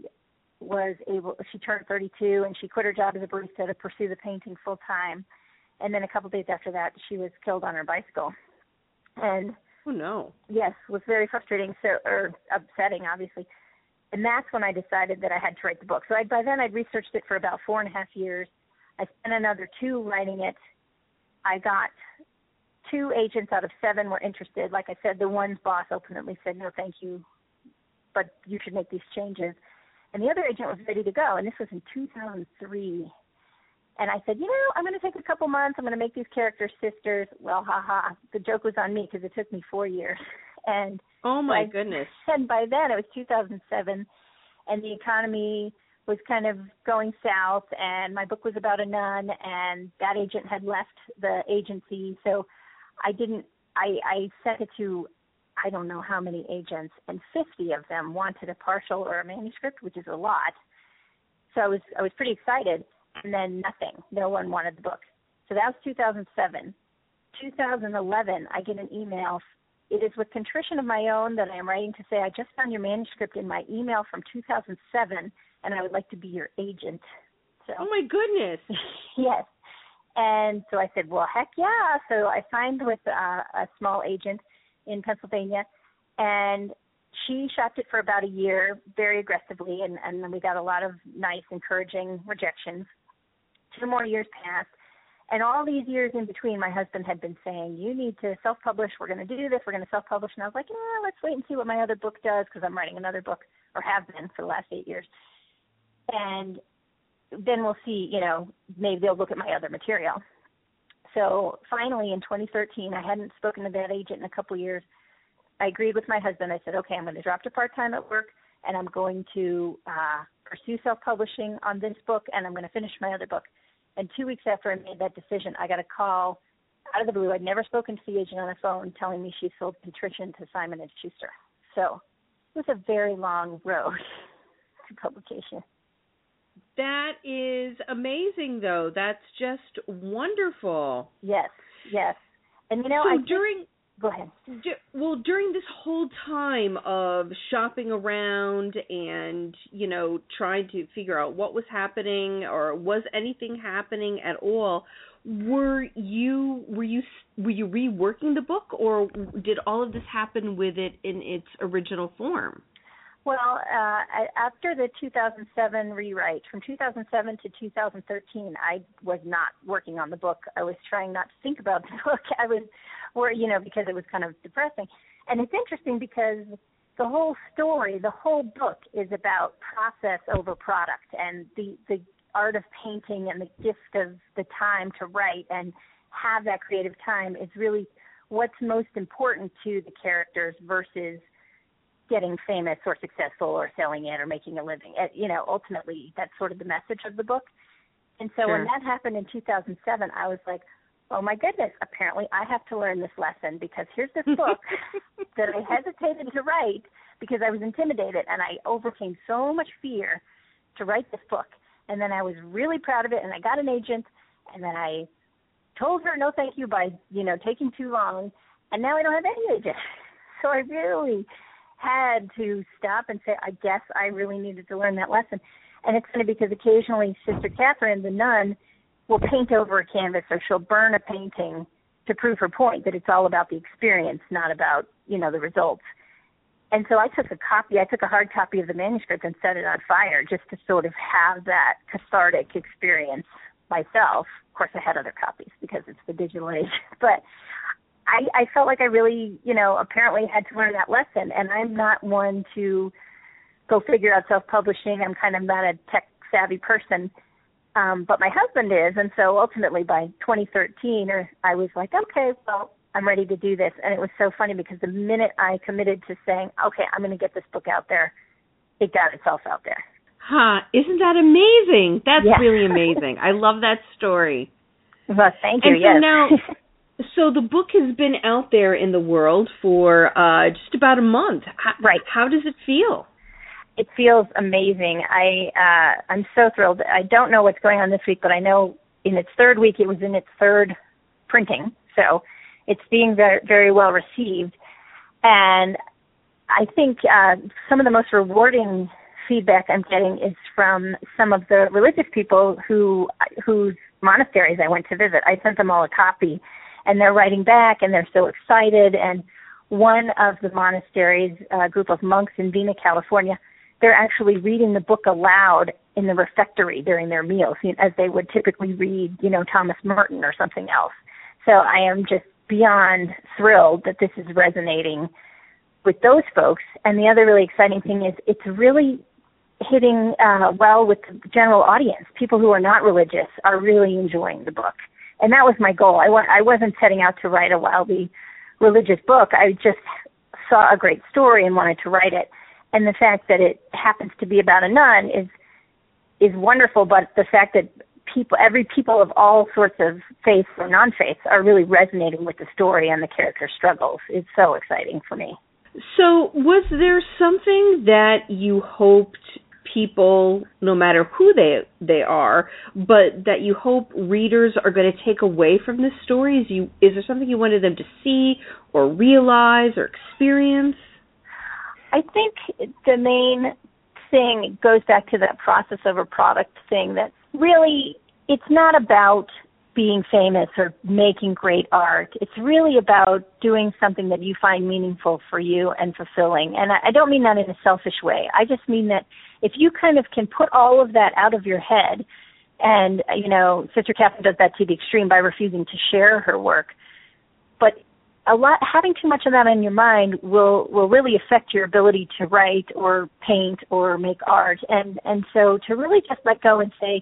turned 32, and she quit her job as a barista to pursue the painting full time. And then a couple days after that, she was killed on her bicycle. And oh no! Yes, it was very frustrating, or upsetting, obviously. And that's when I decided that I had to write the book. So by then I'd researched it for about 4.5 years. I spent another 2 writing it. I got 2 agents out of 7 were interested. Like I said, the one's boss ultimately said, "No, thank you, but you should make these changes." And the other agent was ready to go, and this was in 2003. And I said, I'm going to take a couple months. I'm going to make these characters sisters. Well, the joke was on me because it took me 4 years. And oh my goodness! And by then it was 2007, and the economy was kind of going south, and my book was about a nun, and that agent had left the agency, so I sent it to I don't know how many agents, and 50 of them wanted a partial or a manuscript, which is a lot. So I was pretty excited, and then nothing. No one wanted the book. So that was 2007. 2011, I get an email. It is with contrition of my own that I am writing to say, "I just found your manuscript in my email from 2007, and I would like to be your agent." So, oh my goodness! Yes. And so I said, "Well, heck yeah!" So I signed with a small agent in Pennsylvania, and she shopped it for about a year very aggressively, and then we got a lot of nice, encouraging rejections. 2 more years passed, and all these years in between, my husband had been saying, "You need to self-publish. We're going to do this. We're going to self-publish." And I was like, let's wait and see what my other book does, because I'm writing another book, or have been for the last 8 years. And then we'll see, maybe they'll look at my other material. So finally, in 2013, I hadn't spoken to that agent in a couple years. I agreed with my husband. I said, "Okay, I'm going to drop to part-time at work, and I'm going to pursue self-publishing on this book, and I'm going to finish my other book." And 2 weeks after I made that decision, I got a call out of the blue. I'd never spoken to the agent on the phone, telling me she sold Contrition to Simon & Schuster. So it was a very long road to publication. That is amazing, though. That's just wonderful. Yes. And go ahead. During this whole time of shopping around and, trying to figure out what was happening, or was anything happening at all, were you reworking the book, or did all of this happen with it in its original form? Well, after the 2007 rewrite, from 2007 to 2013, I was not working on the book. I was trying not to think about the book. I was, because it was kind of depressing. And it's interesting because the whole story, the whole book is about process over product, and the art of painting and the gift of the time to write and have that creative time is really what's most important to the characters versus getting famous or successful or selling it or making a living. Ultimately, that's sort of the message of the book. And so Sure. When that happened in 2007, I was like, oh, my goodness, apparently I have to learn this lesson, because here's this book that I hesitated to write because I was intimidated, and I overcame so much fear to write this book. And then I was really proud of it, and I got an agent, And then I told her no thank you by, taking too long. And now I don't have any agent. So I really had to stop and say, I guess I really needed to learn that lesson. And it's funny because occasionally Sister Catherine, the nun, will paint over a canvas, or she'll burn a painting to prove her point that it's all about the experience, not about, the results. And so I took a hard copy of the manuscript and set it on fire just to sort of have that cathartic experience myself. Of course, I had other copies because it's the digital age. But I felt like I really, apparently had to learn that lesson. And I'm not one to go figure out self-publishing. I'm kind of not a tech-savvy person. But my husband is. And so ultimately by 2013, I was like, okay, well, I'm ready to do this. And it was so funny because the minute I committed to saying, okay, I'm going to get this book out there, it got itself out there. Isn't that amazing? That's really amazing. I love that story. Well, thank you. And so now, so the book has been out there in the world for just about a month. Right. How does it feel? It feels amazing. I'm so thrilled. I don't know what's going on this week, but I know in its third week, it was in its third printing. So it's being very, very well received. And I think some of the most rewarding feedback I'm getting is from some of the religious people whose monasteries I went to visit. I sent them all a copy, and they're writing back, and they're so excited. And one of the monasteries, a group of monks in Vina, California, they're actually reading the book aloud in the refectory during their meals, as they would typically read, Thomas Merton or something else. So I am just beyond thrilled that this is resonating with those folks. And the other really exciting thing is it's really hitting well with the general audience. People who are not religious are really enjoying the book. And that was my goal. I wasn't setting out to write a wildly religious book. I just saw a great story and wanted to write it. And the fact that it happens to be about a nun is wonderful, but the fact that people of all sorts of faiths or non-faiths are really resonating with the story and the character struggles is so exciting for me. So was there something that you hoped people, no matter who they are, but that you hope readers are going to take away from this story? Is there something you wanted them to see or realize or experience? I think the main thing goes back to that process over product thing, that really it's not about being famous or making great art. It's really about doing something that you find meaningful for you and fulfilling. And I don't mean that in a selfish way. I just mean that if you kind of can put all of that out of your head, and, Sister Catherine does that to the extreme by refusing to share her work, but having too much of that in your mind will really affect your ability to write or paint or make art. And so to really just let go and say,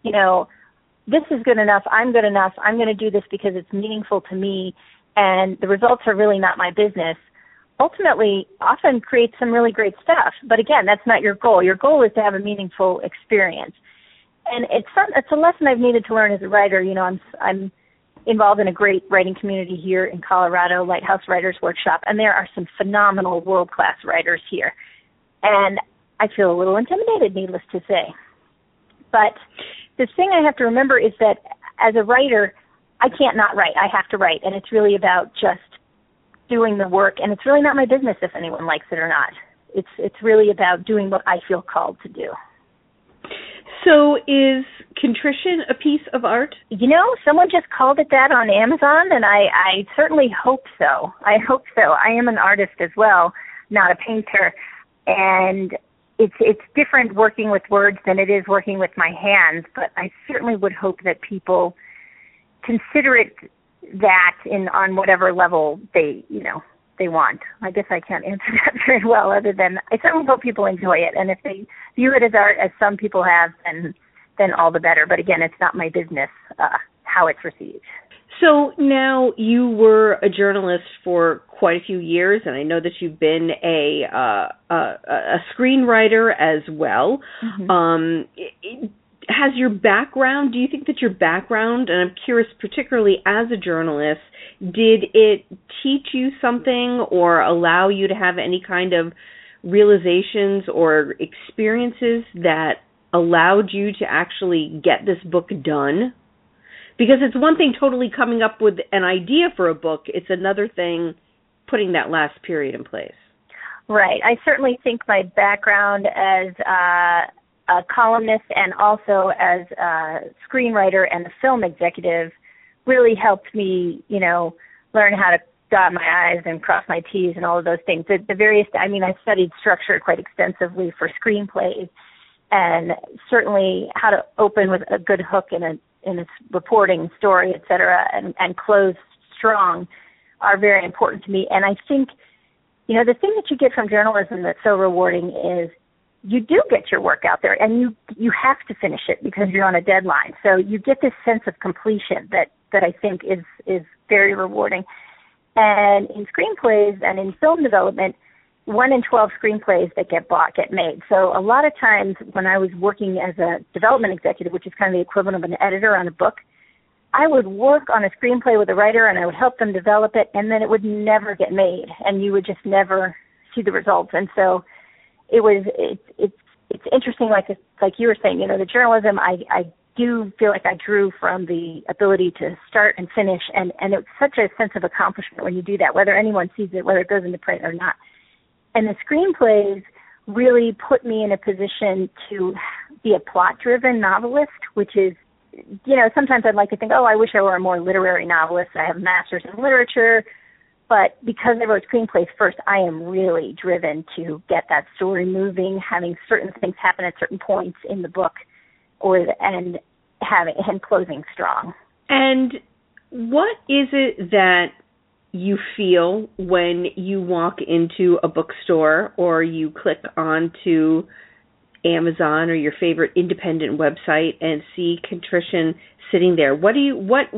this is good enough, I'm good enough, I'm going to do this because it's meaningful to me, and the results are really not my business, ultimately often creates some really great stuff. But again, that's not your goal. Your goal is to have a meaningful experience. And it's a lesson I've needed to learn as a writer. I'm involved in a great writing community here in Colorado, Lighthouse Writers Workshop, and there are some phenomenal world-class writers here. And I feel a little intimidated, needless to say. But the thing I have to remember is that as a writer, I can't not write. I have to write, and it's really about just doing the work, and it's really not my business if anyone likes it or not. It's really about doing what I feel called to do. So is contrition a piece of art? Someone just called it that on Amazon, and I certainly hope so. I am an artist as well, not a painter, and it's different working with words than it is working with my hands, but I certainly would hope that people consider it that on whatever level they want. I guess I can't answer that very well, other than I certainly hope people enjoy it, and if they view it as art, as some people have, then all the better. But again, it's not my business how it's received. So now you were a journalist for quite a few years, and I know that you've been a screenwriter as well. Mm-hmm. Has your background, do you think that your background, and I'm curious particularly as a journalist, did it teach you something or allow you to have any kind of realizations or experiences that allowed you to actually get this book done? Because it's one thing totally coming up with an idea for a book. It's another thing putting that last period in place. Right. I certainly think my background as a columnist and also as a screenwriter and a film executive really helped me, learn how to dot my I's and cross my T's and all of those things. I studied structure quite extensively for screenplays, and certainly how to open with a good hook in a reporting story, et cetera, and close strong are very important to me. And I think, the thing that you get from journalism that's so rewarding is you do get your work out there, and you have to finish it because you're on a deadline. So you get this sense of completion that I think is very rewarding. And in screenplays and in film development, 1 in 12 screenplays that get bought get made. So a lot of times when I was working as a development executive, which is kind of the equivalent of an editor on a book, I would work on a screenplay with a writer and I would help them develop it, and then it would never get made, and you would just never see the results. And so it's interesting, like you were saying, the journalism, I do feel like I drew from the ability to start and finish, and it's such a sense of accomplishment when you do that, whether anyone sees it, whether it goes into print or not. And the screenplays really put me in a position to be a plot-driven novelist, which is, sometimes I'd like to think, I wish I were a more literary novelist. I have a master's in literature, but because I wrote screenplays first, I am really driven to get that story moving, having certain things happen at certain points in the book, and closing strong. And what is it that you feel when you walk into a bookstore or you click onto Amazon or your favorite independent website and see Contrition sitting there? What do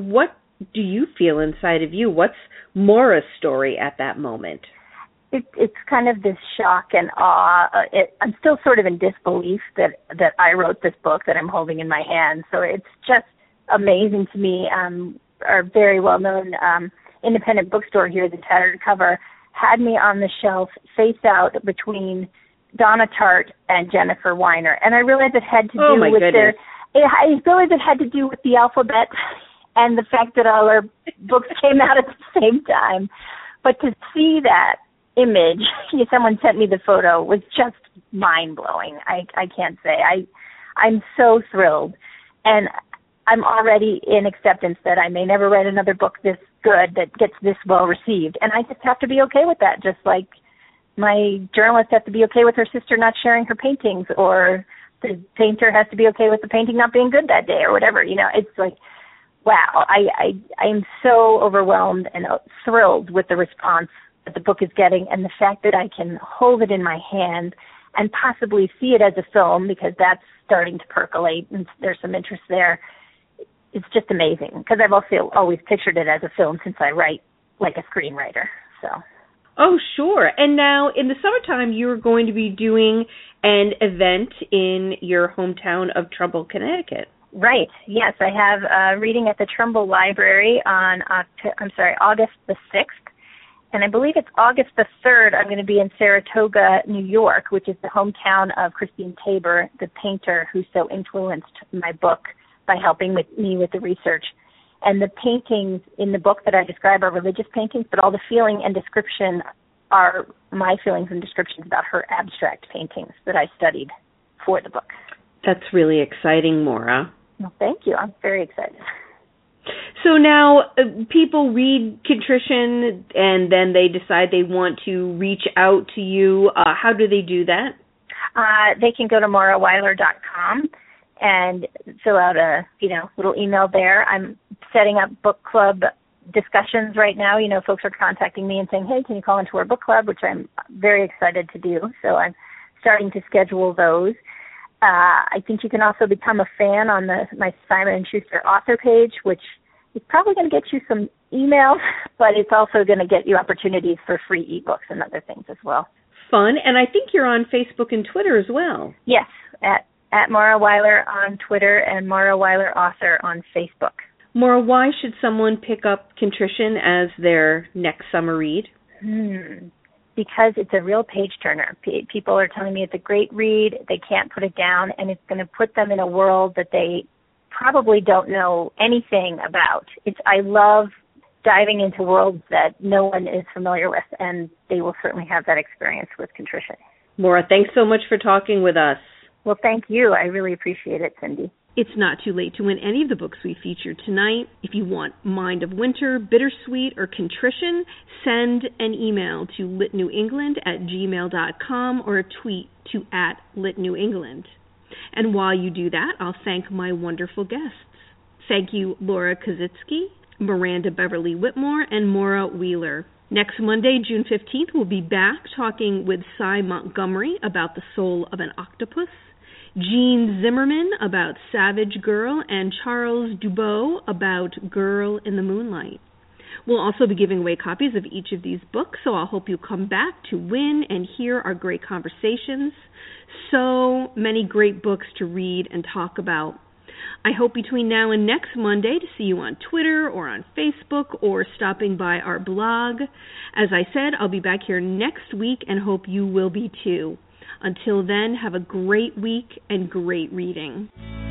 you feel inside of you? What's Maura's story at that moment? It's kind of this shock and awe. I'm still sort of in disbelief that I wrote this book that I'm holding in my hand. So it's just amazing to me. Our very well-known independent bookstore here, The Tattered Cover, had me on the shelf face out between Donna Tartt and Jennifer Weiner. And I realized it had to do with I realized it had to do with the alphabet and the fact that all our books came out at the same time. But to see that image, someone sent me the photo, was just mind-blowing. I can't say. I'm so thrilled. And I'm already in acceptance that I may never write another book this good that gets this well received. And I just have to be okay with that, just like my journalist has to be okay with her sister not sharing her paintings, or the painter has to be okay with the painting not being good that day, or whatever. It's like, wow, I'm so overwhelmed and thrilled with the response that the book is getting, and the fact that I can hold it in my hand and possibly see it as a film, because that's starting to percolate and there's some interest there. It's just amazing, because I've also always pictured it as a film since I write like a screenwriter. So. Oh, sure. And now in the summertime, you're going to be doing an event in your hometown of Trumbull, Connecticut. Right. Yes, I have a reading at the Trumbull Library on August the 6th. And I believe it's August the 3rd, I'm going to be in Saratoga, New York, which is the hometown of Christine Tabor, the painter who so influenced my book by helping me with the research. And the paintings in the book that I describe are religious paintings, but all the feeling and description are my feelings and descriptions about her abstract paintings that I studied for the book. That's really exciting, Maura. Well, thank you. I'm very excited. So now people read Contrition and then they decide they want to reach out to you. How do they do that? They can go to MauraWeiler.com and fill out a little email there. I'm setting up book club discussions right now. Folks are contacting me and saying, hey, can you call into our book club, which I'm very excited to do. So I'm starting to schedule those. I think you can also become a fan on my Simon & Schuster author page, which is probably going to get you some emails, but it's also going to get you opportunities for free ebooks and other things as well. Fun. And I think you're on Facebook and Twitter as well. Yes, at Maura Weiler on Twitter and Maura Weiler Author on Facebook. Maura, why should someone pick up Contrition as their next summer read? Because it's a real page-turner. People are telling me it's a great read. They can't put it down, and it's going to put them in a world that they probably don't know anything about. I love diving into worlds that no one is familiar with, and they will certainly have that experience with contrition. Laura, thanks so much for talking with us. Well, thank you. I really appreciate it, Cindy. It's not too late to win any of the books we featured tonight. If you want Mind of Winter, Bittersweet, or Contrition, send an email to litnewengland@gmail.com or a tweet to @litnewengland. And while you do that, I'll thank my wonderful guests. Thank you, Laura Kazitsky, Miranda Beverly Whitmore, and Maura Wheeler. Next Monday, June 15th, we'll be back talking with Cy Montgomery about The Soul of an Octopus, Jean Zimmerman about Savage Girl, and Charles Dubois about Girl in the Moonlight. We'll also be giving away copies of each of these books, so I'll hope you come back to win and hear our great conversations. So many great books to read and talk about. I hope between now and next Monday to see you on Twitter or on Facebook or stopping by our blog. As I said, I'll be back here next week and hope you will be too. Until then, have a great week and great reading.